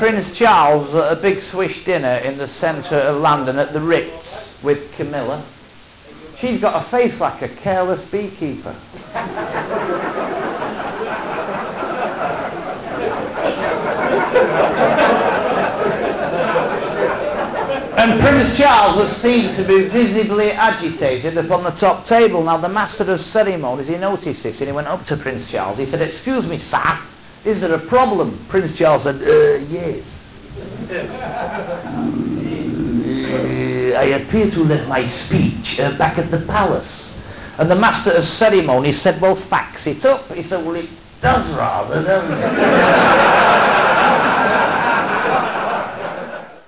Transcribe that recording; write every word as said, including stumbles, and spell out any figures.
Prince Charles at a big swish dinner in the centre of London at the Ritz with Camilla. She's got a face like a careless beekeeper. And Prince Charles was seen to be visibly agitated upon the top table. Now the master of ceremonies, he noticed this and he went up to Prince Charles. He said, "Excuse me, sir, is there a problem?" Prince Charles said, uh, yes. uh, I appear to have left my speech uh, back at the palace. And the master of ceremonies said, "Well, fax it up." He said, "Well, it does rather, doesn't it?"